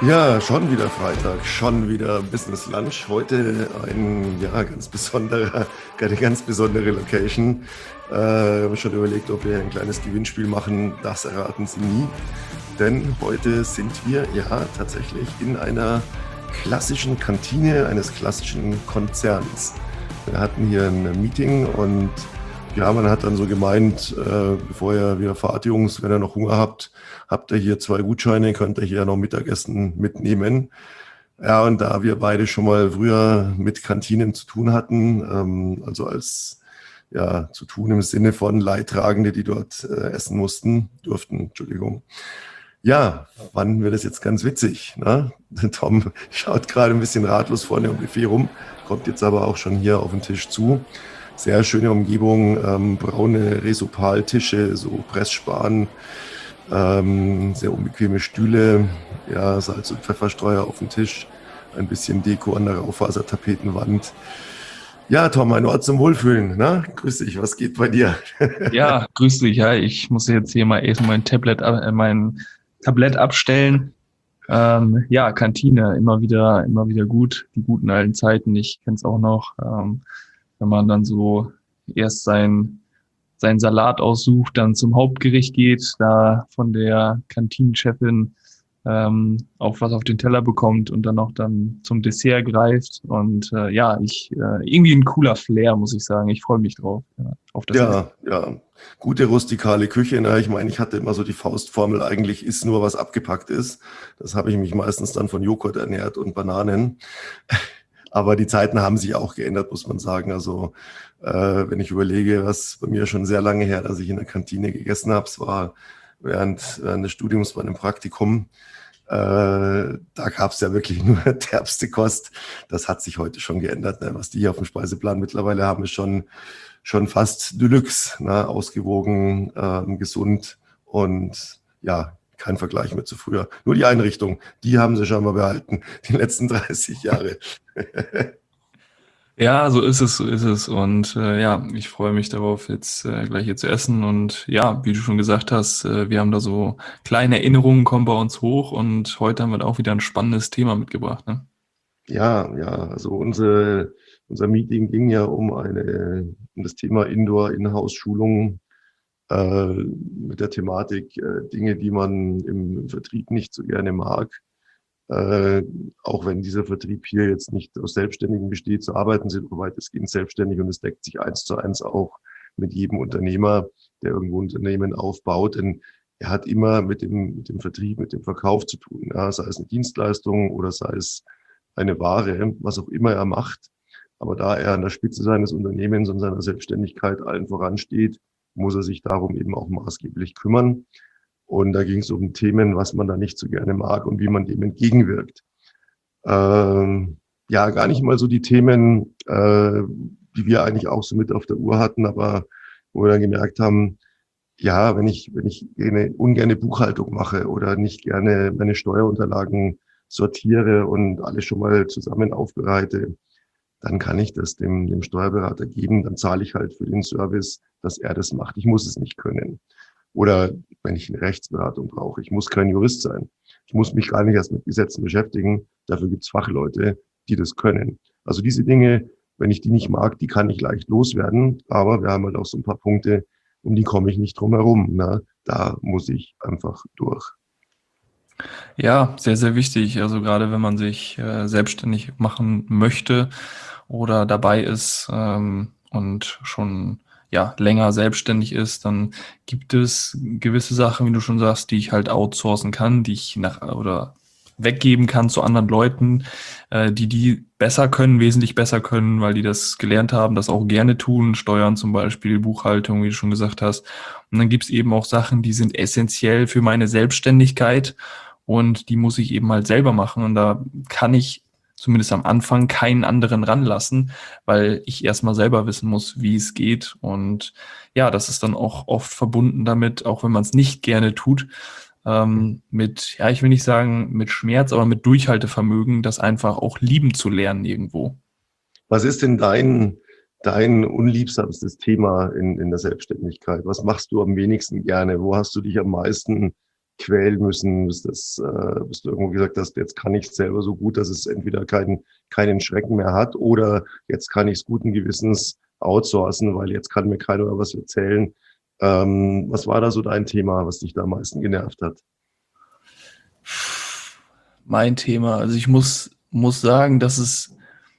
Ja, schon wieder Freitag, schon wieder Business Lunch. Heute eine ganz besondere Location. Wir haben schon überlegt, ob wir ein kleines Gewinnspiel machen. Das erraten Sie nie. Denn heute sind wir ja tatsächlich in einer klassischen Kantine eines klassischen Konzerns. Wir hatten hier ein Meeting und ja, man hat dann so gemeint, bevor ihr wieder fahrt, Jungs, wenn ihr noch Hunger habt ihr hier 2 Gutscheine, könnt ihr hier noch Mittagessen mitnehmen. Ja, und da wir beide schon mal früher mit Kantinen zu tun hatten, also als ja, zu tun im Sinne von Leidtragende, die dort durften, Entschuldigung. Ja, fanden wir das jetzt ganz witzig. Ne? Tom schaut gerade ein bisschen ratlos vorne im Buffet rum, kommt jetzt aber auch schon hier auf den Tisch zu. Sehr schöne Umgebung, braune Resopal-Tische, so Pressspan, sehr unbequeme Stühle, ja, Salz- und Pfefferstreuer auf dem Tisch, ein bisschen Deko an der Raufasertapetenwand. Ja, Tom, ein Ort zum Wohlfühlen. Ne? Grüß dich, was geht bei dir? Ja, grüß dich. Ja, ich muss jetzt hier mal erst mein Tablett abstellen. Ja, Kantine, immer wieder gut. Die guten alten Zeiten. Ich kenne es auch noch, wenn man dann so erst seinen Salat aussucht, dann zum Hauptgericht geht, da von der Kantinenchefin auch was auf den Teller bekommt und dann auch dann zum Dessert greift. Und ja, irgendwie ein cooler Flair, muss ich sagen. Ich freue mich drauf, ja, auf das Essen. Ja, gute rustikale Küche. Ne? Ich meine, ich hatte immer so die Faustformel, eigentlich ist nur, was abgepackt ist. Das habe ich mich meistens dann von Joghurt ernährt und Bananen. Aber die Zeiten haben sich auch geändert, muss man sagen. Also wenn ich überlege, was bei mir schon sehr lange her, dass ich in der Kantine gegessen habe, es war während des Studiums bei einem Praktikum. Da gab es ja wirklich nur derbste Kost. Das hat sich heute schon geändert. Ne? Was die hier auf dem Speiseplan mittlerweile haben, ist schon fast Deluxe. Ne? Ausgewogen, gesund und ja, kein Vergleich mehr zu früher. Nur die Einrichtung, die haben sie schon mal behalten, die letzten 30 Jahre. Ja, so ist es, so ist es. Und ja, ich freue mich darauf, jetzt gleich hier zu essen. Und ja, wie du schon gesagt hast, wir haben da so kleine Erinnerungen kommen bei uns hoch und heute haben wir da auch wieder ein spannendes Thema mitgebracht, ne? Ja, also unser Meeting ging ja um das Thema Indoor-Inhouse-Schulung mit der Thematik Dinge, die man im Vertrieb nicht so gerne mag. Äh, Auch wenn dieser Vertrieb hier jetzt nicht aus Selbstständigen besteht, so arbeiten sie weitestgehend selbstständig und es deckt sich 1:1 auch mit jedem Unternehmer, der irgendwo ein Unternehmen aufbaut. Denn er hat immer mit dem Vertrieb, mit dem Verkauf zu tun. Ja, sei es eine Dienstleistung oder sei es eine Ware, was auch immer er macht. Aber da er an der Spitze seines Unternehmens und seiner Selbstständigkeit allen voransteht, muss er sich darum eben auch maßgeblich kümmern. Und da ging es um Themen, was man da nicht so gerne mag und wie man dem entgegenwirkt. Ja, gar nicht mal so die Themen, die wir eigentlich auch so mit auf der Uhr hatten, aber wo wir dann gemerkt haben, ja, wenn ich ungerne Buchhaltung mache oder nicht gerne meine Steuerunterlagen sortiere und alles schon mal zusammen aufbereite, dann kann ich das dem Steuerberater geben, dann zahle ich halt für den Service, dass er das macht. Ich muss es nicht können. Oder wenn ich eine Rechtsberatung brauche, ich muss kein Jurist sein. Ich muss mich gar nicht erst mit Gesetzen beschäftigen. Dafür gibt es Fachleute, die das können. Also diese Dinge, wenn ich die nicht mag, die kann ich leicht loswerden. Aber wir haben halt auch so ein paar Punkte, um die komme ich nicht drum herum. Ne? Da muss ich einfach durch. Ja, sehr, sehr wichtig. Also gerade wenn man sich selbstständig machen möchte oder dabei ist und schon ja länger selbstständig ist, dann gibt es gewisse Sachen, wie du schon sagst, die ich halt outsourcen kann, die ich nach oder weggeben kann zu anderen Leuten, die besser können, wesentlich besser können, weil die das gelernt haben, das auch gerne tun, Steuern zum Beispiel, Buchhaltung, wie du schon gesagt hast. Und dann gibt es eben auch Sachen, die sind essentiell für meine Selbstständigkeit und die muss ich eben halt selber machen. Und da kann ich zumindest am Anfang keinen anderen ranlassen, weil ich erstmal selber wissen muss, wie es geht. Und ja, das ist dann auch oft verbunden damit, auch wenn man es nicht gerne tut, mit, ja, ich will nicht sagen mit Schmerz, aber mit Durchhaltevermögen, das einfach auch lieben zu lernen irgendwo. Was ist denn dein unliebsamstes Thema in der Selbstständigkeit? Was machst du am wenigsten gerne? Wo hast du dich am meisten quälen müssen, bis du irgendwo gesagt hast, jetzt kann ich es selber so gut, dass es entweder keinen Schrecken mehr hat oder jetzt kann ich es guten Gewissens outsourcen, weil jetzt kann mir keiner was erzählen. Was war da so dein Thema, was dich da am meisten genervt hat? Mein Thema, also ich muss sagen, dass es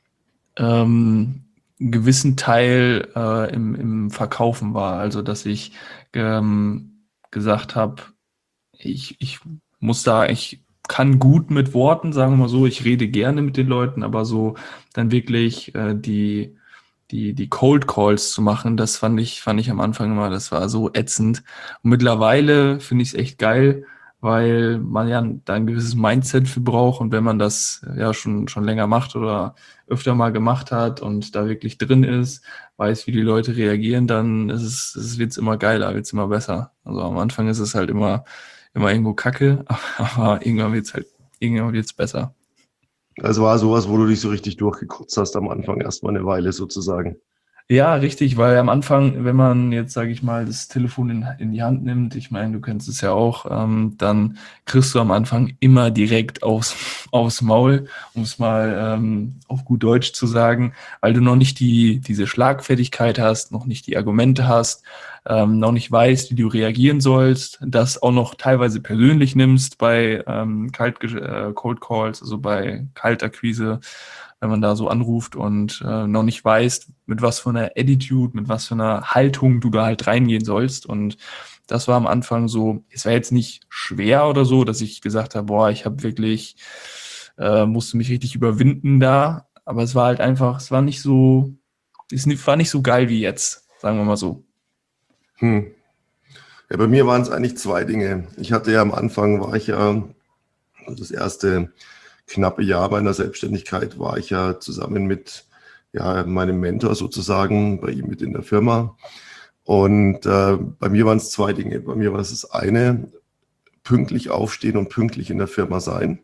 einen gewissen Teil im Verkaufen war. Also dass ich gesagt habe, ich ich kann gut mit Worten, sagen wir mal so, ich rede gerne mit den Leuten, aber so dann wirklich die Cold Calls zu machen, das fand ich am Anfang immer, das war so ätzend. Und mittlerweile finde ich es echt geil, weil man ja da ein gewisses Mindset für braucht und wenn man das ja schon länger macht oder öfter mal gemacht hat und da wirklich drin ist, weiß, wie die Leute reagieren, dann wird's immer geiler, wird's immer besser. Also am Anfang ist es halt immer irgendwo Kacke, aber irgendwann wird's besser. Also war sowas, wo du dich so richtig durchgekotzt hast am Anfang, erstmal eine Weile sozusagen. Ja, richtig, weil am Anfang, wenn man jetzt, sage ich mal, das Telefon in die Hand nimmt, ich meine, du kennst es ja auch, dann kriegst du am Anfang immer direkt aufs Maul, um es mal auf gut Deutsch zu sagen, weil du noch nicht diese Schlagfertigkeit hast, noch nicht die Argumente hast, noch nicht weißt, wie du reagieren sollst, das auch noch teilweise persönlich nimmst bei Cold Calls, also bei Kaltakquise, wenn man da so anruft und noch nicht weißt, mit was für einer Attitude, mit was für einer Haltung du da halt reingehen sollst. Und das war am Anfang so, es war jetzt nicht schwer oder so, dass ich gesagt habe, boah, ich habe wirklich, musste mich richtig überwinden da. Aber es war halt einfach, war nicht so geil wie jetzt, sagen wir mal so. Hm. Ja, bei mir waren es eigentlich zwei Dinge. Ich hatte ja am Anfang, war ich ja, also das erste knappe Jahr meiner Selbstständigkeit war ich ja zusammen mit meinem Mentor sozusagen bei ihm mit in der Firma. Und bei mir waren es zwei Dinge. Bei mir war es das eine, pünktlich aufstehen und pünktlich in der Firma sein.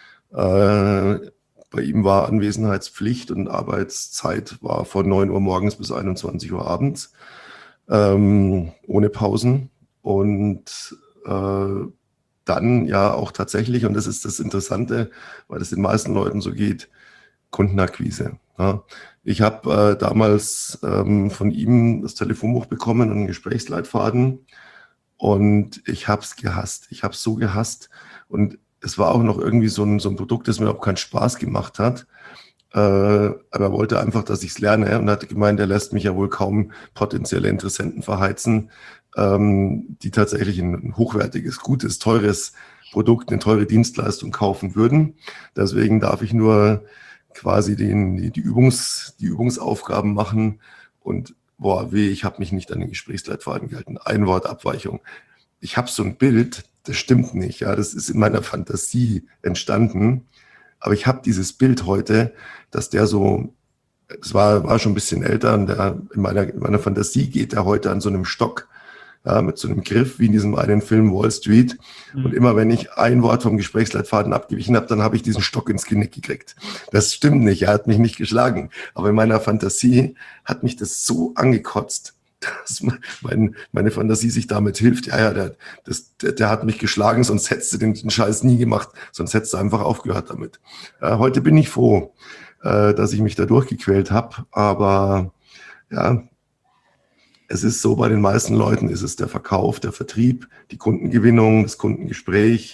Bei ihm war Anwesenheitspflicht und Arbeitszeit war von 9 Uhr morgens bis 21 Uhr abends, ohne Pausen. Und dann ja auch tatsächlich, und das ist das Interessante, weil es den meisten Leuten so geht, Kundenakquise. Ja. Ich habe damals von ihm das Telefonbuch bekommen und einen Gesprächsleitfaden und ich habe es gehasst. Ich habe es so gehasst und es war auch noch irgendwie so ein Produkt, das mir auch keinen Spaß gemacht hat. Aber er wollte einfach, dass ich es lerne und hat gemeint, er lässt mich ja wohl kaum potenzielle Interessenten verheizen, die tatsächlich ein hochwertiges, gutes, teures Produkt, eine teure Dienstleistung kaufen würden. Deswegen darf ich nur quasi die Übungsaufgaben machen und boah, weh, ich habe mich nicht an den Gesprächsleitfaden gehalten. Ein Wort Abweichung. Ich habe so ein Bild, das stimmt nicht, ja, das ist in meiner Fantasie entstanden, aber ich habe dieses Bild heute, dass der so, es war schon ein bisschen älter und in meiner Fantasie geht er heute an so einem Stock, ja, mit so einem Griff, wie in diesem einen Film Wall Street. Und immer wenn ich ein Wort vom Gesprächsleitfaden abgewichen habe, dann habe ich diesen Stock ins Genick gekriegt. Das stimmt nicht, er hat mich nicht geschlagen. Aber in meiner Fantasie hat mich das so angekotzt, dass meine Fantasie sich damit hilft. Ja, der hat mich geschlagen, sonst hättest du den Scheiß nie gemacht, sonst hättest du einfach aufgehört damit. Heute bin ich froh, dass ich mich da durchgequält habe, aber ja, es ist so, bei den meisten Leuten ist es der Verkauf, der Vertrieb, die Kundengewinnung, das Kundengespräch.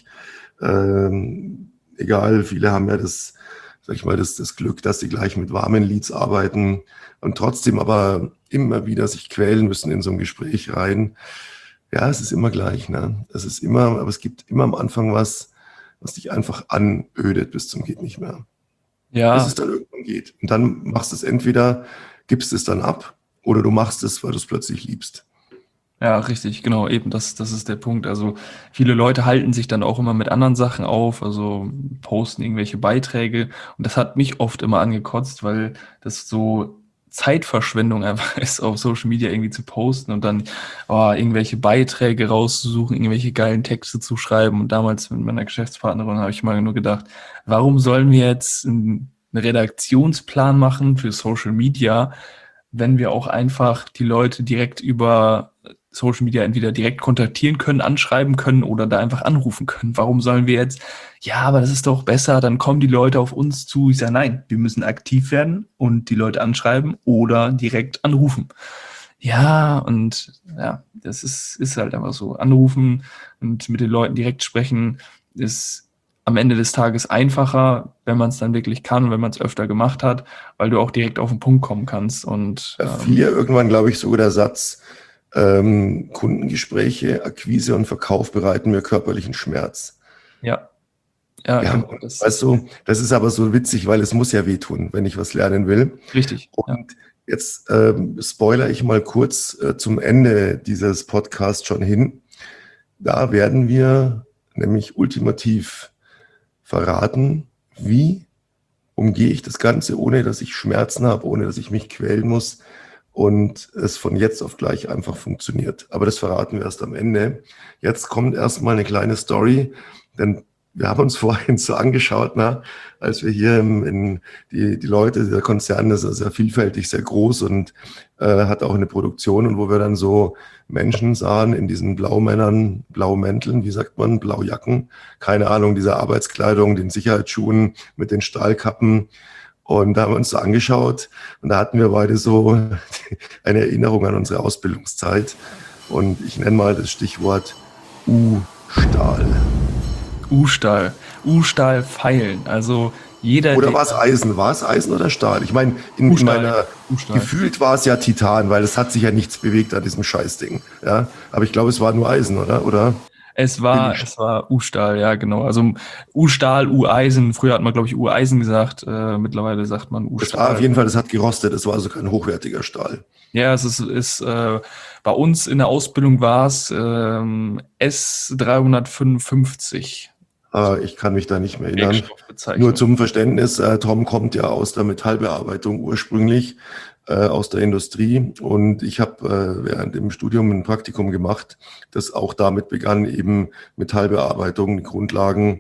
Egal, viele haben ja das Glück, dass sie gleich mit warmen Leads arbeiten und trotzdem aber immer wieder sich quälen müssen in so ein Gespräch rein. Ja, es ist immer gleich, ne? Aber es gibt immer am Anfang was dich einfach anödet bis zum geht nicht mehr. Bis Ja, es dann irgendwann geht. Und dann machst du es entweder, gibst es dann ab oder du machst es, weil du es plötzlich liebst. ja, richtig, genau, eben, das ist der Punkt. Also viele Leute halten sich dann auch immer mit anderen Sachen auf, also posten irgendwelche Beiträge und das hat mich oft immer angekotzt, weil das so Zeitverschwendung einfach ist, auf Social Media irgendwie zu posten und dann irgendwelche Beiträge rauszusuchen, irgendwelche geilen Texte zu schreiben. Und damals mit meiner Geschäftspartnerin habe ich mal nur gedacht, warum sollen wir jetzt einen Redaktionsplan machen für Social Media, wenn wir auch einfach die Leute direkt über Social Media entweder direkt kontaktieren können, anschreiben können oder da einfach anrufen können. Warum sollen wir jetzt, ja, aber das ist doch besser, dann kommen die Leute auf uns zu. Ich sage, nein, wir müssen aktiv werden und die Leute anschreiben oder direkt anrufen. Ja, und ja, das ist halt einfach so. Anrufen und mit den Leuten direkt sprechen ist am Ende des Tages einfacher, wenn man es dann wirklich kann und wenn man es öfter gemacht hat, weil du auch direkt auf den Punkt kommen kannst. Und Da fiel ja irgendwann, glaube ich, sogar der Satz, Kundengespräche, Akquise und Verkauf bereiten mir körperlichen Schmerz. ja, Genau. Weißt du, das ist aber so witzig, weil es muss ja wehtun, wenn ich was lernen will. Richtig. Und jetzt spoilere ich mal kurz zum Ende dieses Podcasts schon hin. Da werden wir nämlich ultimativ verraten, wie umgehe ich das Ganze, ohne dass ich Schmerzen habe, ohne dass ich mich quälen muss und es von jetzt auf gleich einfach funktioniert. Aber das verraten wir erst am Ende. Jetzt kommt erstmal eine kleine Story, denn wir haben uns vorhin so angeschaut, als wir hier die Leute, der Konzern ist sehr vielfältig, sehr groß und hat auch eine Produktion, und wo wir dann so Menschen sahen in diesen Blaumännern, Blaumänteln, wie sagt man, Blaujacken, keine Ahnung, dieser Arbeitskleidung, den Sicherheitsschuhen mit den Stahlkappen. Und da haben wir uns so angeschaut und da hatten wir beide so eine Erinnerung an unsere Ausbildungszeit. Und ich nenne mal das Stichwort U-Stahl. U-Stahl. U-Stahl feilen. Also jeder. Oder war es Eisen? War es Eisen oder Stahl? Ich meine, in meiner gefühlt war es ja Titan, weil es hat sich ja nichts bewegt an diesem Scheißding. Ja, aber ich glaube, es war nur Eisen, oder? Es war U-Stahl, ja, genau. Also U-Stahl, U-Eisen. Früher hat man, glaube ich, U-Eisen gesagt. Mittlerweile sagt man U-Stahl. Es war auf jeden Fall, das hat gerostet. Es war also kein hochwertiger Stahl. Ja, es ist bei uns in der Ausbildung war es S355. Ich kann mich da nicht mehr erinnern. Nur zum Verständnis, Tom kommt ja aus der Metallbearbeitung ursprünglich, aus der Industrie, und ich habe während dem Studium ein Praktikum gemacht, das auch damit begann, eben Metallbearbeitung, die Grundlagen,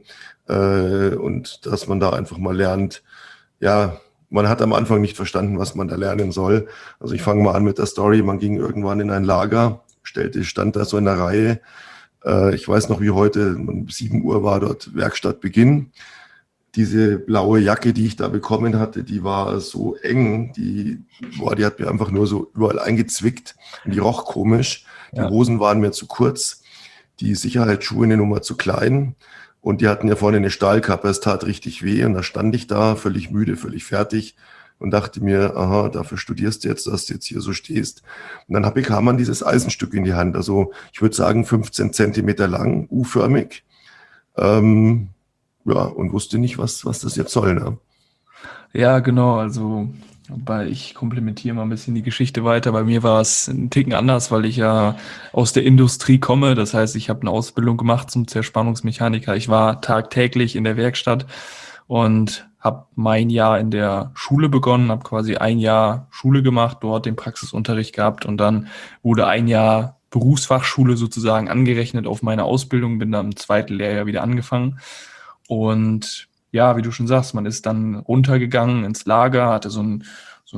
und dass man da einfach mal lernt, ja, man hat am Anfang nicht verstanden, was man da lernen soll. Also ich fange mal an mit der Story. Man ging irgendwann in ein Lager, stand da so in der Reihe. Ich weiß noch wie heute, um 7 Uhr war dort Werkstattbeginn. Diese blaue Jacke, die ich da bekommen hatte, die war so eng, die hat mir einfach nur so überall eingezwickt und die roch komisch. Die Hosen waren mir zu kurz, die Sicherheitsschuhe eine Nummer zu klein. Und die hatten ja vorne eine Stahlkappe, es tat richtig weh. Und da stand ich da, völlig müde, völlig fertig und dachte mir, aha, dafür studierst du jetzt, dass du jetzt hier so stehst. Und dann bekam man dieses Eisenstück in die Hand. Also ich würde sagen 15 Zentimeter lang, U-förmig. Und wusste nicht, was das jetzt soll. Ne? Ja, genau. Also ich komplementiere mal ein bisschen die Geschichte weiter. Bei mir war es ein Ticken anders, weil ich ja aus der Industrie komme. Das heißt, ich habe eine Ausbildung gemacht zum Zerspannungsmechaniker. Ich war tagtäglich in der Werkstatt und habe mein Jahr in der Schule begonnen, habe quasi ein Jahr Schule gemacht, dort den Praxisunterricht gehabt, und dann wurde ein Jahr Berufsfachschule sozusagen angerechnet auf meine Ausbildung, bin dann im 2. Lehrjahr wieder angefangen. Und ja, wie du schon sagst, man ist dann runtergegangen ins Lager, hatte so ein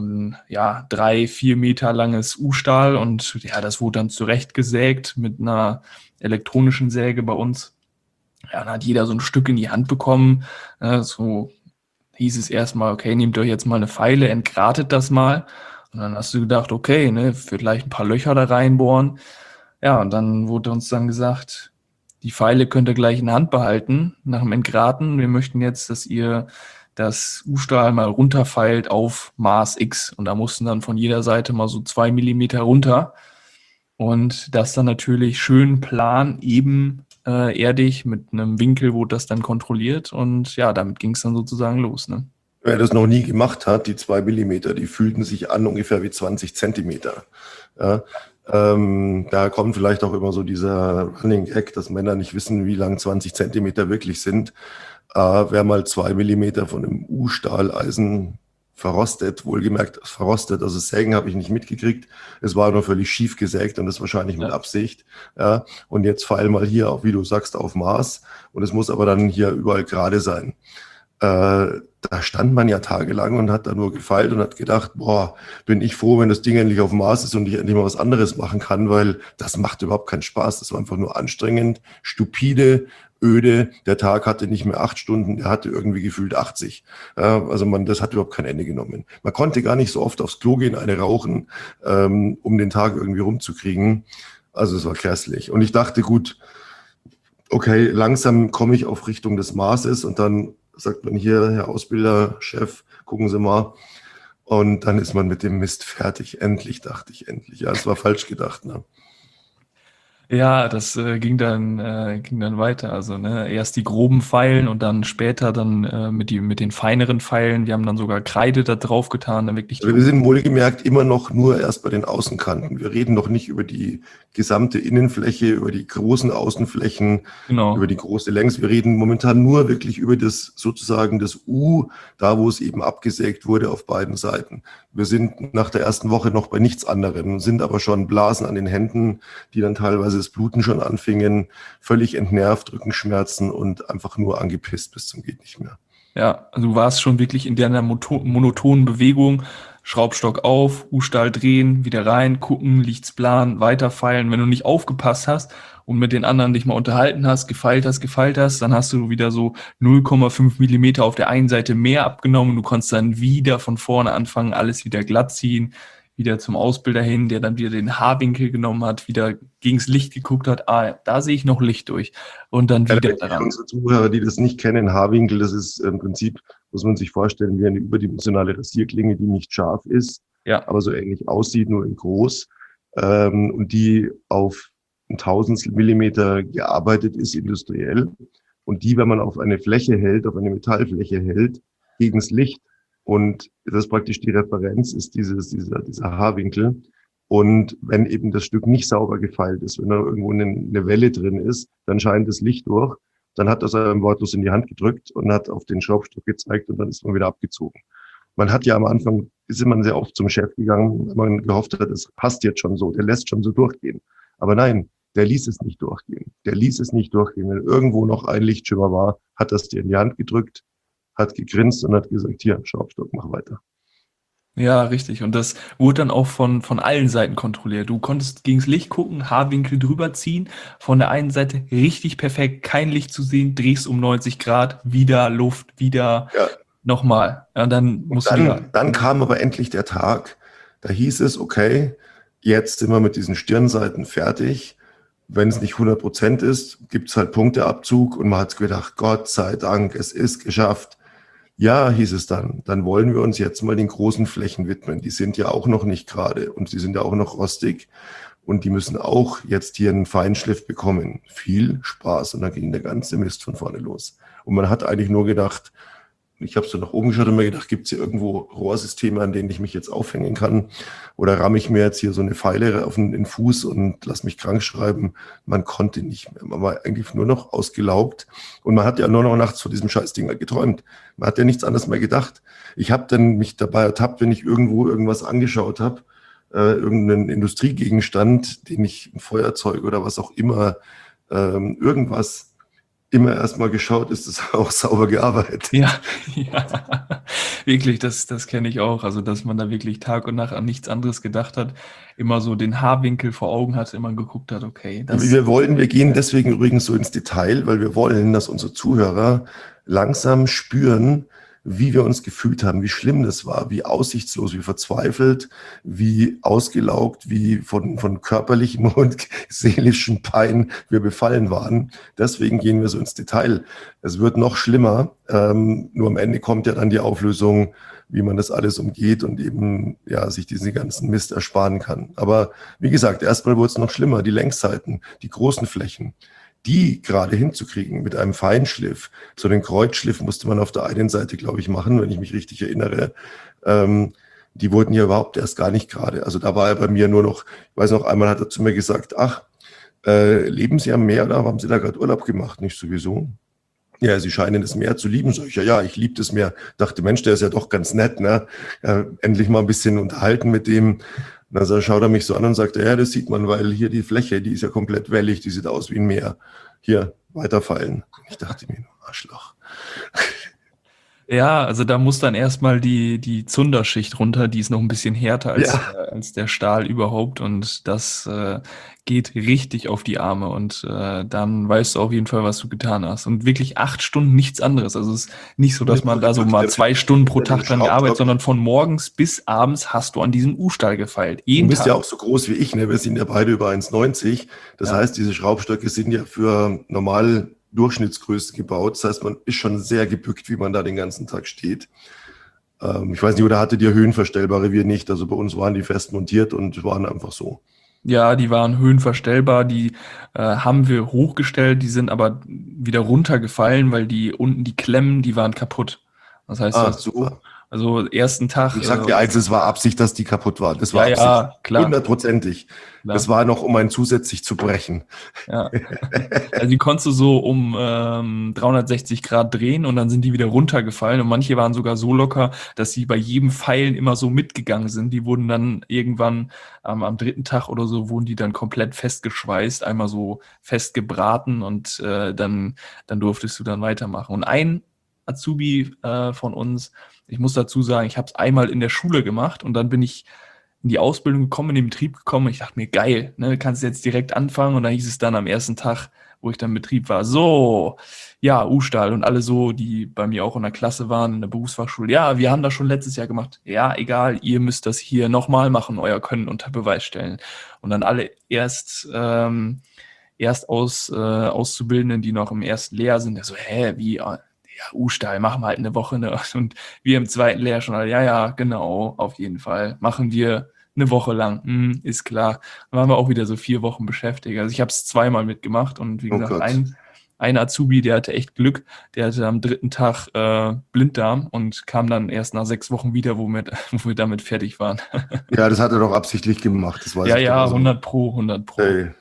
3-4 Meter langes U-Stahl, und ja, das wurde dann zurechtgesägt mit einer elektronischen Säge bei uns. Ja, dann hat jeder so ein Stück in die Hand bekommen. So hieß es erstmal, okay, nehmt euch jetzt mal eine Feile, entgratet das mal. Und dann hast du gedacht, okay, vielleicht ein paar Löcher da reinbohren. Ja, und dann wurde uns dann gesagt, die Feile könnt ihr gleich in der Hand behalten nach dem Entgraten. Wir möchten jetzt, dass ihr das U-Stahl mal runterfeilt auf Maß X. Und da mussten dann von jeder Seite mal so 2 Millimeter runter. Und das dann natürlich schön plan, ebenerdig mit einem Winkel wurde das dann kontrolliert. Und ja, damit ging es dann sozusagen los. Ne? Wer das noch nie gemacht hat, die 2 Millimeter, die fühlten sich an ungefähr wie 20 Zentimeter. Ja. Da kommt vielleicht auch immer so dieser Running Gag, dass Männer nicht wissen, wie lang 20 Zentimeter wirklich sind. Wer mal 2 Millimeter von einem U-Stahleisen verrostet, wohlgemerkt verrostet, also Sägen habe ich nicht mitgekriegt, es war nur völlig schief gesägt und das wahrscheinlich mit Absicht. Ja. Und jetzt feil mal hier, auch wie du sagst, auf Maß, und es muss aber dann hier überall gerade sein. Da stand man ja tagelang und hat da nur gefeilt und hat gedacht, boah, bin ich froh, wenn das Ding endlich auf dem Mars ist und ich endlich mal was anderes machen kann, weil das macht überhaupt keinen Spaß. Das war einfach nur anstrengend, stupide, öde. Der Tag hatte nicht mehr 8 Stunden, der hatte irgendwie gefühlt 80. Also das hat überhaupt kein Ende genommen. Man konnte gar nicht so oft aufs Klo gehen, eine rauchen, um den Tag irgendwie rumzukriegen. Also es war grässlich. Und ich dachte, gut, okay, langsam komme ich auf Richtung des Marses und dann sagt man hier, Herr Ausbilder, Chef, gucken Sie mal. Und dann ist man mit dem Mist fertig. Endlich, dachte ich, endlich. Ja, es war falsch gedacht. Ne? Ja, das ging dann weiter. Also ne, erst die groben Pfeilen und dann später dann mit den feineren Pfeilen. Wir haben dann sogar Kreide da drauf getan, dann wirklich Also wir sind wohlgemerkt immer noch nur erst bei den Außenkanten. Wir reden noch nicht über die gesamte Innenfläche, über die großen Außenflächen, genau. über die große Längs. Wir reden momentan nur wirklich über das sozusagen das U, da wo es eben abgesägt wurde auf beiden Seiten. Wir sind nach der ersten Woche noch bei nichts anderem, sind aber schon Blasen an den Händen, die dann teilweise das Bluten schon anfingen, völlig entnervt, Rückenschmerzen und einfach nur angepisst bis zum geht nicht mehr. Ja, also du warst schon wirklich in deiner monotonen Bewegung. Schraubstock auf, U-Stahl drehen, wieder rein, gucken, liegt's plan, weiterfeilen. Wenn du nicht aufgepasst hast und mit den anderen dich mal unterhalten hast, gefeilt hast, dann hast du wieder so 0,5 Millimeter auf der einen Seite mehr abgenommen. Du konntest dann wieder von vorne anfangen, alles wieder glatt ziehen, wieder zum Ausbilder hin, der dann wieder den Haarwinkel genommen hat, wieder gegens Licht geguckt hat. Ah, da sehe ich noch Licht durch. Und dann wieder daran. Unsere Zuhörer, die das nicht kennen, Haarwinkel, das ist im Prinzip, muss man sich vorstellen, wie eine überdimensionale Rasierklinge, die nicht scharf ist, Ja, aber so ähnlich aussieht, nur in groß, und die auf ein Tausendstel Millimeter gearbeitet ist, industriell. Und die, wenn man auf eine Fläche hält, auf eine Metallfläche hält, gegens Licht, und das ist praktisch die Referenz, ist dieser Haarwinkel. Und wenn eben das Stück nicht sauber gefeilt ist, wenn da irgendwo eine Welle drin ist, dann scheint das Licht durch. Dann hat das einem wortlos in die Hand gedrückt und hat auf den Schraubstock gezeigt und dann ist man wieder abgezogen. Man hat ja am Anfang, ist man sehr oft zum Chef gegangen, weil man gehofft hat, es passt jetzt schon so, der lässt schon so durchgehen. Aber nein, der ließ es nicht durchgehen. Der ließ es nicht durchgehen. Wenn irgendwo noch ein Lichtschimmer war, hat das dir in die Hand gedrückt, hat gegrinst und hat gesagt, hier, Schraubstock, mach weiter. ja, richtig. Und das wurde dann auch von allen Seiten kontrolliert. Du konntest gegens Licht gucken, Haarwinkel drüber ziehen. Von der einen Seite richtig perfekt, kein Licht zu sehen, drehst um 90 Grad, wieder Luft, wieder Ja. nochmal. Ja, dann musst du wieder. Dann kam aber endlich der Tag, da hieß es, okay, jetzt sind wir mit diesen Stirnseiten fertig. Wenn es nicht 100% ist, gibt es halt Punkteabzug und man hat gedacht, Gott sei Dank, es ist geschafft. Ja, hieß es dann wollen wir uns jetzt mal den großen Flächen widmen. Die sind ja auch noch nicht gerade und sie sind ja auch noch rostig und die müssen auch jetzt hier einen Feinschliff bekommen. Viel Spaß und dann ging der ganze Mist von vorne los. Und man hat eigentlich nur gedacht, ich habe so nach oben geschaut und mir gedacht, gibt es hier irgendwo Rohrsysteme, an denen ich mich jetzt aufhängen kann? Oder ramme ich mir jetzt hier so eine Pfeile auf den Fuß und lass mich krank schreiben? Man konnte nicht mehr. Man war eigentlich nur noch ausgelaugt. Und man hat ja nur noch nachts vor diesem Scheißding geträumt. Man hat ja nichts anderes mehr gedacht. Ich habe dann mich dabei ertappt, wenn ich irgendwo irgendwas angeschaut habe, irgendeinen Industriegegenstand, den ich, ein Feuerzeug oder was auch immer, irgendwas, immer erstmal geschaut, ist es auch sauber gearbeitet. Ja, ja, wirklich, das kenne ich auch. Also, dass man da wirklich Tag und Nacht an nichts anderes gedacht hat, immer so den Haarwinkel vor Augen hatte, immer geguckt hat, okay, Wir gehen deswegen übrigens so ins Detail, weil wir wollen, dass unsere Zuhörer langsam spüren, wie wir uns gefühlt haben, wie schlimm das war, wie aussichtslos, wie verzweifelt, wie ausgelaugt, wie von körperlichem und seelischem Pein wir befallen waren. Deswegen gehen wir so ins Detail. Es wird noch schlimmer. Nur am Ende kommt ja dann die Auflösung, wie man das alles umgeht und eben ja sich diesen ganzen Mist ersparen kann. Aber wie gesagt, erstmal wurde es noch schlimmer. Die Längsseiten, die großen Flächen, die gerade hinzukriegen mit einem Feinschliff. So den Kreuzschliff musste man auf der einen Seite, glaube ich, machen, wenn ich mich richtig erinnere. Die wurden ja überhaupt erst gar nicht gerade. Also da war er bei mir nur noch, ich weiß noch, einmal hat er zu mir gesagt, ach, leben Sie am Meer oder haben Sie da gerade Urlaub gemacht? Nicht sowieso. Ja, Sie scheinen das Meer zu lieben. Sag ich, ja, ich liebe das Meer. Dachte, Mensch, der ist ja doch ganz nett, ne? Endlich mal ein bisschen unterhalten mit dem. Und dann schaut er mich so an und sagt, ja, das sieht man, weil hier die Fläche, die ist ja komplett wellig, die sieht aus wie ein Meer. Hier, weiterfallen. Ich dachte mir, Arschloch. Ja, also da muss dann erstmal die Zunderschicht runter, die ist noch ein bisschen härter Ja, als der Stahl überhaupt und das geht richtig auf die Arme und dann weißt du auf jeden Fall, was du getan hast. Und wirklich 8 Stunden nichts anderes. Also es ist nicht so, dass nicht man da so verrückt. mal 2 Stunden pro Ja, den Tag dran gearbeitet, Schraubstock. sondern von morgens bis abends hast du an diesem U-Stahl gefeilt. Du Jeden bist ja Tag. auch so groß wie ich, ne? Wir sind ja beide über 1,90. Das Ja. heißt, diese Schraubstöcke sind ja für normal Durchschnittsgröße gebaut. Das heißt, man ist schon sehr gebückt, wie man da den ganzen Tag steht. Ich weiß nicht, oder hattet ihr höhenverstellbare? Wir nicht. Also bei uns waren die fest montiert und waren einfach so. Ja, die waren höhenverstellbar, die haben wir hochgestellt, die sind aber wieder runtergefallen, weil die unten die Klemmen, die waren kaputt. Das heißt, du Ah, hast super. so, also ersten Tag, Ich sag dir eins, es war Absicht, dass die kaputt war. Das war ja, Absicht. ja, klar, Hundertprozentig. Das klar, war noch, um einen zusätzlich zu brechen. ja. Also die konntest du so um 360 Grad drehen und dann sind die wieder runtergefallen und manche waren sogar so locker, dass sie bei jedem Pfeilen immer so mitgegangen sind. Die wurden dann irgendwann am dritten Tag oder so, wurden die dann komplett festgeschweißt, einmal so festgebraten und dann durftest du dann weitermachen. Und ein Azubi von uns, ich muss dazu sagen, ich habe es einmal in der Schule gemacht und dann bin ich in die Ausbildung gekommen, in den Betrieb gekommen. Ich dachte mir, geil, ne, kannst jetzt direkt anfangen. Und dann hieß es dann am ersten Tag, wo ich dann im Betrieb war, so, ja, U-Stahl und alle so, die bei mir auch in der Klasse waren, in der Berufsfachschule, ja, wir haben das schon letztes Jahr gemacht. Ja, egal, ihr müsst das hier nochmal machen, euer Können unter Beweis stellen. Und dann alle Auszubildenden, die noch im ersten Lehrjahr sind, der so, hä, wie, ja, U-Stahl, machen wir halt eine Woche, ne? Und wir im zweiten Lehrjahr schon, ja, ja, genau, auf jeden Fall. Machen wir eine Woche lang, ist klar. Dann waren wir auch wieder so 4 Wochen beschäftigt. Also ich habe es zweimal mitgemacht und wie Oh gesagt, Gott. ein Azubi, der hatte echt Glück, der hatte am dritten Tag Blinddarm und kam dann erst nach 6 Wochen wieder, wo wir damit fertig waren. Ja, das hat er doch absichtlich gemacht, das weiß Ja, ich doch. ja, Also, 100 Pro, 100 Pro. ey,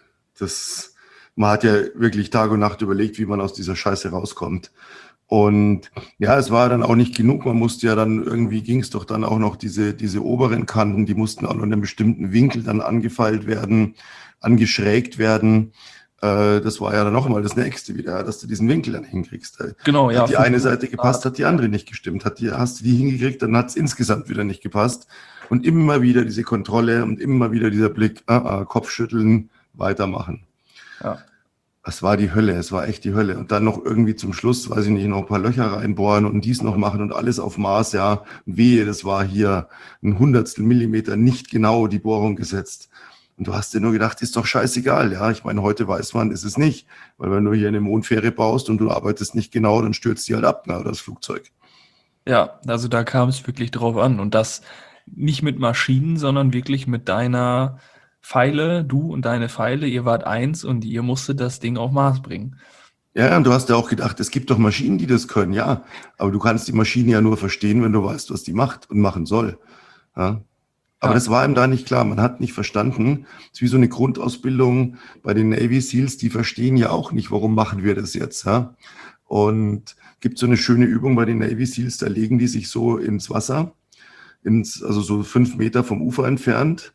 man hat ja wirklich Tag und Nacht überlegt, wie man aus dieser Scheiße rauskommt. Und ja, es war dann auch nicht genug. Man musste ja dann, irgendwie ging es doch dann auch noch diese oberen Kanten, die mussten auch noch in einem bestimmten Winkel dann angefeilt werden, angeschrägt werden. Das war ja dann noch einmal das Nächste wieder, dass du diesen Winkel dann hinkriegst. Genau, ja, Hat die von eine oben Seite gepasst, hat die andere nicht gestimmt. Hast du die hingekriegt, dann hat es insgesamt wieder nicht gepasst. Und immer wieder diese Kontrolle und immer wieder dieser Blick, Kopfschütteln, weitermachen. ja. Es war die Hölle, es war echt die Hölle. Und dann noch irgendwie zum Schluss, weiß ich nicht, noch ein paar Löcher reinbohren und dies noch machen und alles auf Maß, ja. Wehe, das war hier ein Hundertstel Millimeter nicht genau die Bohrung gesetzt. Und du hast dir nur gedacht, ist doch scheißegal, ja. Ich meine, heute weiß man, ist es nicht. Weil wenn du hier eine Mondfähre baust und du arbeitest nicht genau, dann stürzt die halt ab, na, oder das Flugzeug. Ja, also da kam es wirklich drauf an. Und das nicht mit Maschinen, sondern wirklich mit deiner Pfeile, du und deine Pfeile, ihr wart eins und ihr musstet das Ding auf Maß bringen. Ja, und du hast ja auch gedacht, es gibt doch Maschinen, die das können, ja. Aber du kannst die Maschine ja nur verstehen, wenn du weißt, was die macht und machen soll. Ja. Aber Ja, das war ihm da nicht klar. Man hat nicht verstanden. Das ist wie so eine Grundausbildung bei den Navy Seals. Die verstehen ja auch nicht, warum machen wir das jetzt. Ja? Und gibt so eine schöne Übung bei den Navy Seals. Da legen die sich so ins Wasser, also so 5 Meter vom Ufer entfernt,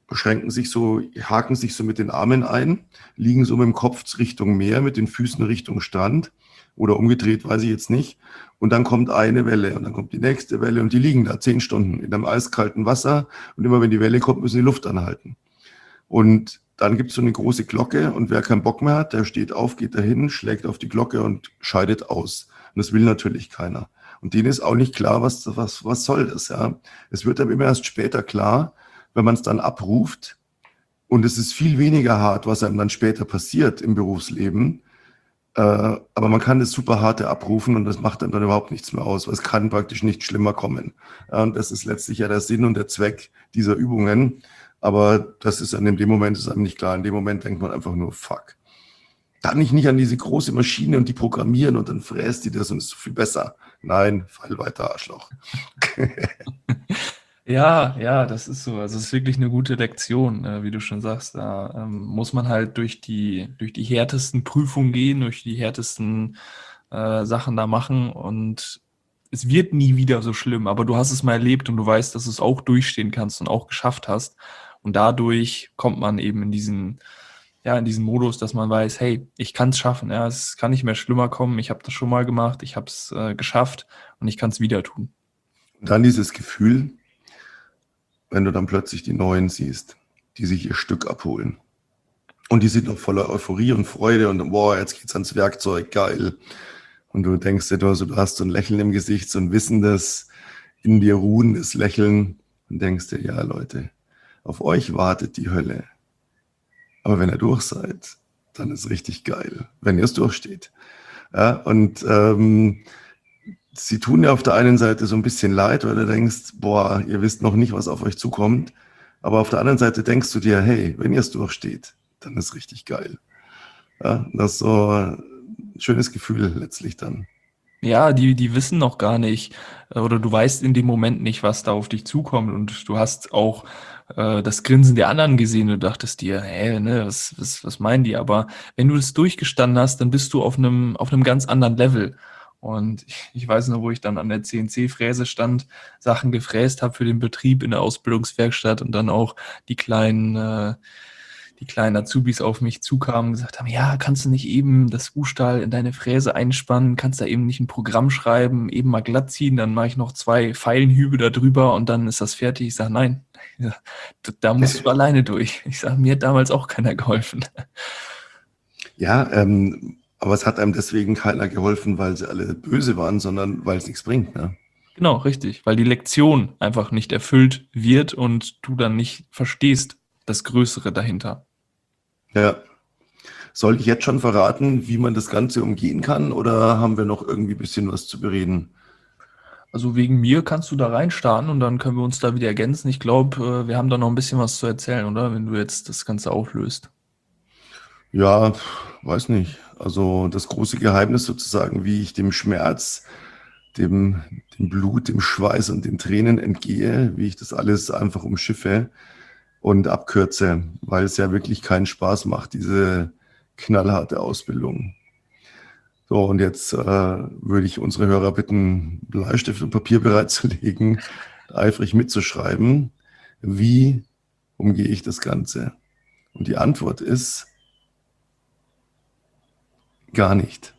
haken sich so mit den Armen ein, liegen so mit dem Kopf Richtung Meer, mit den Füßen Richtung Strand oder umgedreht, weiß ich jetzt nicht. Und dann kommt eine Welle und dann kommt die nächste Welle und die liegen da 10 Stunden in einem eiskalten Wasser und immer wenn die Welle kommt, müssen die Luft anhalten. Und dann gibt es so eine große Glocke und wer keinen Bock mehr hat, der steht auf, geht dahin, schlägt auf die Glocke und scheidet aus. Und das will natürlich keiner. Und denen ist auch nicht klar, was soll das, ja. Es wird aber immer erst später klar, wenn man es dann abruft. Und es ist viel weniger hart, was einem dann später passiert im Berufsleben. Aber man kann das super harte abrufen und das macht einem dann überhaupt nichts mehr aus, weil es kann praktisch nicht schlimmer kommen. Ja, und das ist letztlich ja der Sinn und der Zweck dieser Übungen. Aber das ist in dem Moment ist einem nicht klar. In dem Moment denkt man einfach nur, fuck. Kann ich nicht an diese große Maschine und die programmieren und dann fräst die das und ist so viel besser. Nein, fall weiter, Arschloch. ja, ja, das ist so. Also es ist wirklich eine gute Lektion, wie du schon sagst. Da muss man halt durch die härtesten Prüfungen gehen, durch die härtesten Sachen da machen und es wird nie wieder so schlimm, aber du hast es mal erlebt und du weißt, dass du es auch durchstehen kannst und auch geschafft hast. Und dadurch kommt man eben in ja, in diesen Modus, dass man weiß, hey, ich kann es schaffen, ja, es kann nicht mehr schlimmer kommen, ich habe das schon mal gemacht, ich habe es geschafft und ich kann es wieder tun. Und dann dieses Gefühl, wenn du dann plötzlich die Neuen siehst, die sich ihr Stück abholen. Und die sind noch voller Euphorie und Freude und boah, jetzt geht's ans Werkzeug, geil. Und du denkst dir, du hast so ein Lächeln im Gesicht, so ein wissendes, in dir ruhendes Lächeln und denkst dir, ja Leute, auf euch wartet die Hölle. Aber wenn ihr durch seid, dann ist richtig geil, wenn ihr es durchsteht. Ja, und sie tun ja auf der einen Seite so ein bisschen leid, weil du denkst, boah, ihr wisst noch nicht, was auf euch zukommt. Aber auf der anderen Seite denkst du dir, hey, wenn ihr es durchsteht, dann ist richtig geil. Ja, das ist so ein schönes Gefühl letztlich dann. Ja, die wissen noch gar nicht, oder du weißt in dem Moment nicht, was da auf dich zukommt. Und du hast auch das Grinsen der anderen gesehen. Du dachtest dir, hä, ne, was meinen die? Aber wenn du das durchgestanden hast, dann bist du auf einem ganz anderen Level. Und ich weiß noch, wo ich dann an der CNC-Fräse stand, Sachen gefräst habe für den Betrieb in der Ausbildungswerkstatt und dann auch die kleinen Azubis auf mich zukamen und gesagt haben, ja, kannst du nicht eben das U-Stahl in deine Fräse einspannen, kannst da eben nicht ein Programm schreiben, eben mal glatt ziehen, dann mache ich noch 2 Feilenhübe da drüber und dann ist das fertig. Ich sage, nein, da musst du alleine durch. Ich sage, mir hat damals auch keiner geholfen. Ja, aber es hat einem deswegen keiner geholfen, weil sie alle böse waren, sondern weil es nichts bringt. Ne? Genau, richtig, weil die Lektion einfach nicht erfüllt wird und du dann nicht verstehst das Größere dahinter. Ja. Soll ich jetzt schon verraten, wie man das Ganze umgehen kann, oder haben wir noch irgendwie ein bisschen was zu bereden? Also wegen mir kannst du da reinstarten und dann können wir uns da wieder ergänzen. Ich glaube, wir haben da noch ein bisschen was zu erzählen, oder? Wenn du jetzt das Ganze auflöst. Ja, weiß nicht. Also das große Geheimnis sozusagen, wie ich dem Schmerz, dem Blut, dem Schweiß und den Tränen entgehe, wie ich das alles einfach umschiffe und abkürze, weil es ja wirklich keinen Spaß macht, diese knallharte Ausbildung. So, und jetzt würde ich unsere Hörer bitten, Bleistift und Papier bereitzulegen, eifrig mitzuschreiben, wie umgehe ich das Ganze? Und die Antwort ist gar nicht.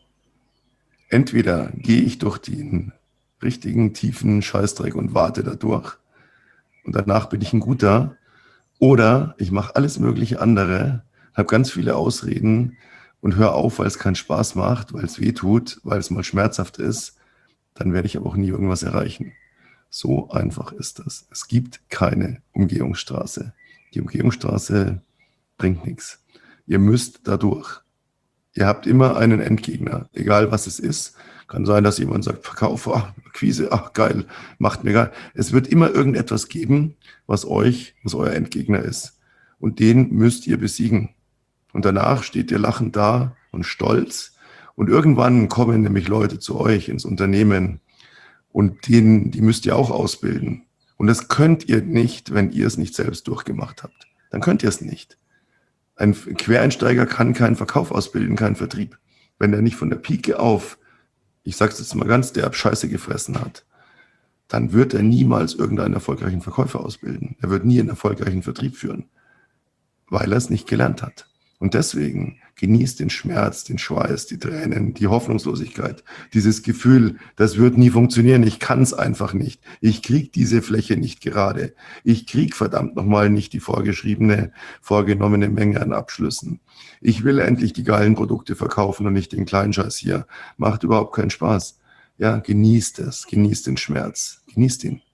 Entweder gehe ich durch den richtigen tiefen Scheißdreck und warte da durch und danach bin ich ein guter, oder ich mache alles mögliche andere, habe ganz viele Ausreden und höre auf, weil es keinen Spaß macht, weil es weh tut, weil es mal schmerzhaft ist, dann werde ich aber auch nie irgendwas erreichen. So einfach ist das. Es gibt keine Umgehungsstraße. Die Umgehungsstraße bringt nichts. Ihr müsst da durch. Ihr habt immer einen Endgegner, egal was es ist. Kann sein, dass jemand sagt, Verkauf, ach, Akquise, ach geil, macht mir geil. Es wird immer irgendetwas geben, was euer Endgegner ist. Und den müsst ihr besiegen. Und danach steht ihr lachend da und stolz. Und irgendwann kommen nämlich Leute zu euch ins Unternehmen und die müsst ihr auch ausbilden. Und das könnt ihr nicht, wenn ihr es nicht selbst durchgemacht habt. Dann könnt ihr es nicht. Ein Quereinsteiger kann keinen Verkauf ausbilden, keinen Vertrieb. Wenn er nicht von der Pike auf, ich sag's jetzt mal ganz derb, Scheiße gefressen hat, dann wird er niemals irgendeinen erfolgreichen Verkäufer ausbilden. Er wird nie einen erfolgreichen Vertrieb führen, weil er es nicht gelernt hat. Und deswegen genießt den Schmerz, den Schweiß, die Tränen, die Hoffnungslosigkeit, dieses Gefühl, das wird nie funktionieren, ich kann es einfach nicht. Ich kriege diese Fläche nicht gerade. Ich kriege verdammt nochmal nicht die vorgenommene Menge an Abschlüssen. Ich will endlich die geilen Produkte verkaufen und nicht den kleinen Scheiß hier. Macht überhaupt keinen Spaß. Ja, genießt es, genießt den Schmerz, genießt ihn.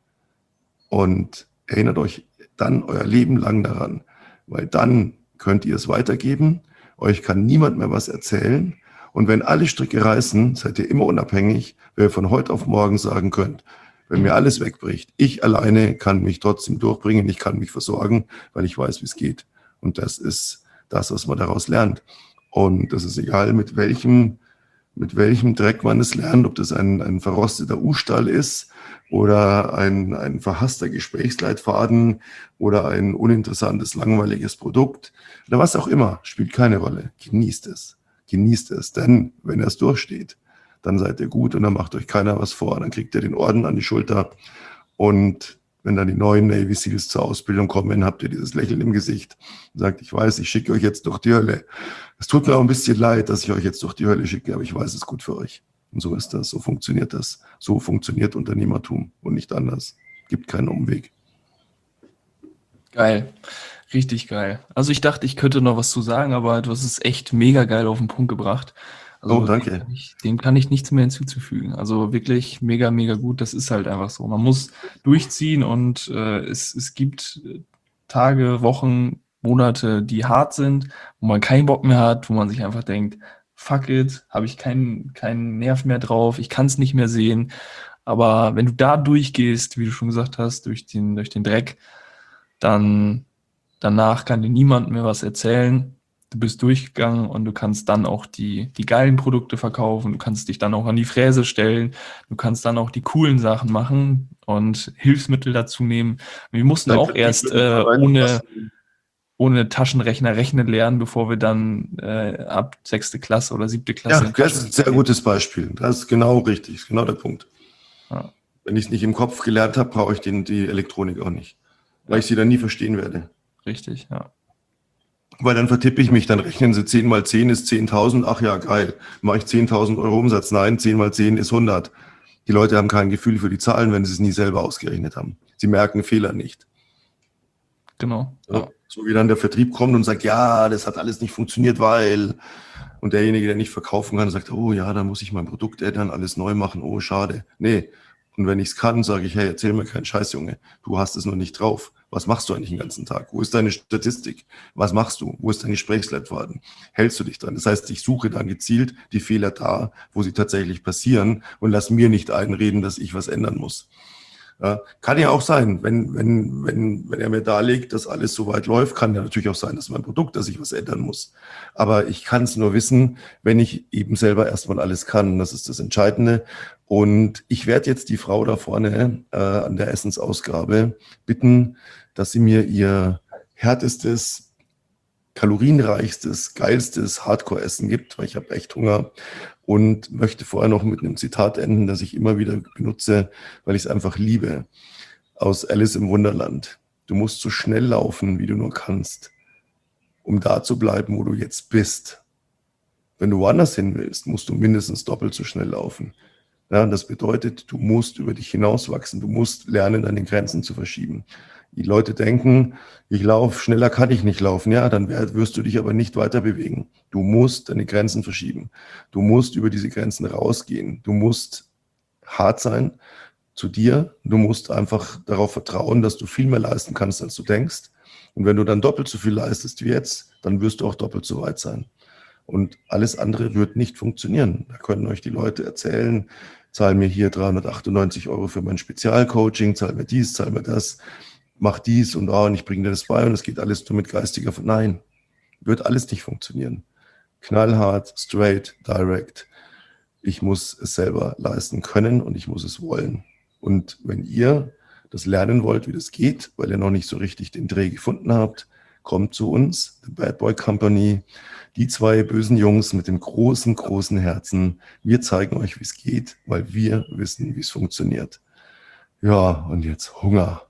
Und erinnert euch dann euer Leben lang daran, weil dann könnt ihr es weitergeben, euch kann niemand mehr was erzählen und wenn alle Stricke reißen, seid ihr immer unabhängig, weil ihr von heute auf morgen sagen könnt, wenn mir alles wegbricht, ich alleine kann mich trotzdem durchbringen, ich kann mich versorgen, weil ich weiß, wie es geht. Und das ist das, was man daraus lernt. Und das ist egal, mit welchem Dreck man es lernt, ob das ein verrosteter U-Stahl ist oder ein verhasster Gesprächsleitfaden oder ein uninteressantes, langweiliges Produkt oder was auch immer, spielt keine Rolle. Genießt es. Genießt es, denn wenn es durchsteht, dann seid ihr gut und dann macht euch keiner was vor. Dann kriegt ihr den Orden an die Schulter und Wenn dann die neuen Navy Seals zur Ausbildung kommen, habt ihr dieses Lächeln im Gesicht und sagt, ich weiß, ich schicke euch jetzt durch die Hölle. Es tut mir auch ein bisschen leid, dass ich euch jetzt durch die Hölle schicke, aber ich weiß, es ist gut für euch. Und so ist das, so funktioniert das. So funktioniert Unternehmertum und nicht anders. Gibt keinen Umweg. Geil. Richtig geil. Also ich dachte, ich könnte noch was zu sagen, aber du hast es echt mega geil auf den Punkt gebracht. Also Danke. dem kann ich nichts mehr hinzuzufügen. Also wirklich mega, mega gut. Das ist halt einfach so. Man muss durchziehen und es gibt Tage, Wochen, Monate, die hart sind, wo man keinen Bock mehr hat, wo man sich einfach denkt, fuck it, habe ich keinen Nerv mehr drauf, ich kann es nicht mehr sehen. Aber wenn du da durchgehst, wie du schon gesagt hast, durch den Dreck, dann danach kann dir niemand mehr was erzählen. Du bist durchgegangen und du kannst dann auch die geilen Produkte verkaufen. Du kannst dich dann auch an die Fräse stellen. Du kannst dann auch die coolen Sachen machen und Hilfsmittel dazu nehmen. Wir mussten auch erst ohne Taschenrechner rechnen lernen, bevor wir dann ab 6. Klasse oder 7. Klasse... Ja, das ist ein sehr gutes Beispiel. Das ist genau richtig, das ist genau der Punkt. Ja. Wenn ich es nicht im Kopf gelernt habe, brauche ich die Elektronik auch nicht. Weil ich sie dann nie verstehen werde. Richtig, ja. Weil dann vertippe ich mich, dann rechnen sie 10 mal 10 ist 10.000, ach ja, geil. Mache ich 10.000 Euro Umsatz? Nein, 10 mal 10 ist 100. Die Leute haben kein Gefühl für die Zahlen, wenn sie es nie selber ausgerechnet haben. Sie merken Fehler nicht. Genau. Ja. So wie dann der Vertrieb kommt und sagt, ja, das hat alles nicht funktioniert, weil... Und derjenige, der nicht verkaufen kann, sagt, oh ja, dann muss ich mein Produkt ändern, alles neu machen, oh, schade. Nee. Und wenn ich es kann, sage ich, hey, erzähl mir keinen Scheiß, Junge. Du hast es noch nicht drauf. Was machst du eigentlich den ganzen Tag? Wo ist deine Statistik? Was machst du? Wo ist dein Gesprächsleitfaden? Hältst du dich dran? Das heißt, ich suche dann gezielt die Fehler da, wo sie tatsächlich passieren und lass mir nicht einreden, dass ich was ändern muss. Ja, kann ja auch sein, wenn er mir darlegt, dass alles so weit läuft, kann ja natürlich auch sein, dass mein Produkt, dass ich was ändern muss. Aber ich kann es nur wissen, wenn ich eben selber erstmal alles kann. Das ist das Entscheidende. Und ich werde jetzt die Frau da vorne an der Essensausgabe bitten, dass sie mir ihr härtestes, kalorienreichstes, geilstes Hardcore-Essen gibt, weil ich habe echt Hunger. Und möchte vorher noch mit einem Zitat enden, das ich immer wieder benutze, weil ich es einfach liebe. Aus Alice im Wunderland. Du musst so schnell laufen, wie du nur kannst, um da zu bleiben, wo du jetzt bist. Wenn du woanders hin willst, musst du mindestens doppelt so schnell laufen. Ja, das bedeutet, du musst über dich hinauswachsen. Du musst lernen, deine Grenzen zu verschieben. Die Leute denken, ich laufe, schneller kann ich nicht laufen. Ja, dann wirst du dich aber nicht weiter bewegen. Du musst deine Grenzen verschieben. Du musst über diese Grenzen rausgehen. Du musst hart sein zu dir. Du musst einfach darauf vertrauen, dass du viel mehr leisten kannst, als du denkst. Und wenn du dann doppelt so viel leistest wie jetzt, dann wirst du auch doppelt so weit sein. Und alles andere wird nicht funktionieren. Da können euch die Leute erzählen, zahl mir hier 398 € für mein Spezialcoaching, zahl mir dies, zahl mir das. Mach dies und ich bringe dir das bei und es geht alles nur mit geistiger... Nein, wird alles nicht funktionieren. Knallhart, straight, direct. Ich muss es selber leisten können und ich muss es wollen. Und wenn ihr das lernen wollt, wie das geht, weil ihr noch nicht so richtig den Dreh gefunden habt, kommt zu uns, The Bad Boy Company, die 2 bösen Jungs mit dem großen, großen Herzen. Wir zeigen euch, wie es geht, weil wir wissen, wie es funktioniert. Ja, und jetzt Hunger.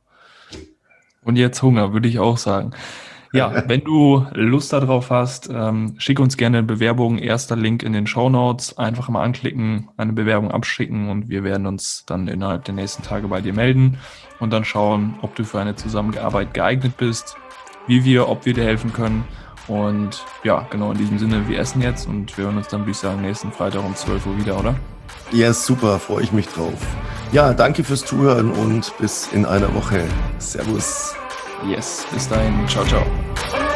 Und jetzt Hunger, würde ich auch sagen. Ja, wenn du Lust darauf hast, schick uns gerne eine Bewerbung. Erster Link in den Shownotes. Einfach mal anklicken, eine Bewerbung abschicken und wir werden uns dann innerhalb der nächsten Tage bei dir melden und dann schauen, ob du für eine Zusammenarbeit geeignet bist, ob wir dir helfen können. Und ja, genau in diesem Sinne, wir essen jetzt und wir hören uns dann, würde ich sagen, nächsten Freitag um 12 Uhr wieder, oder? Ja, super, freue ich mich drauf. Ja, danke fürs Zuhören und bis in einer Woche. Servus. Yes, bis dahin. Ciao, ciao.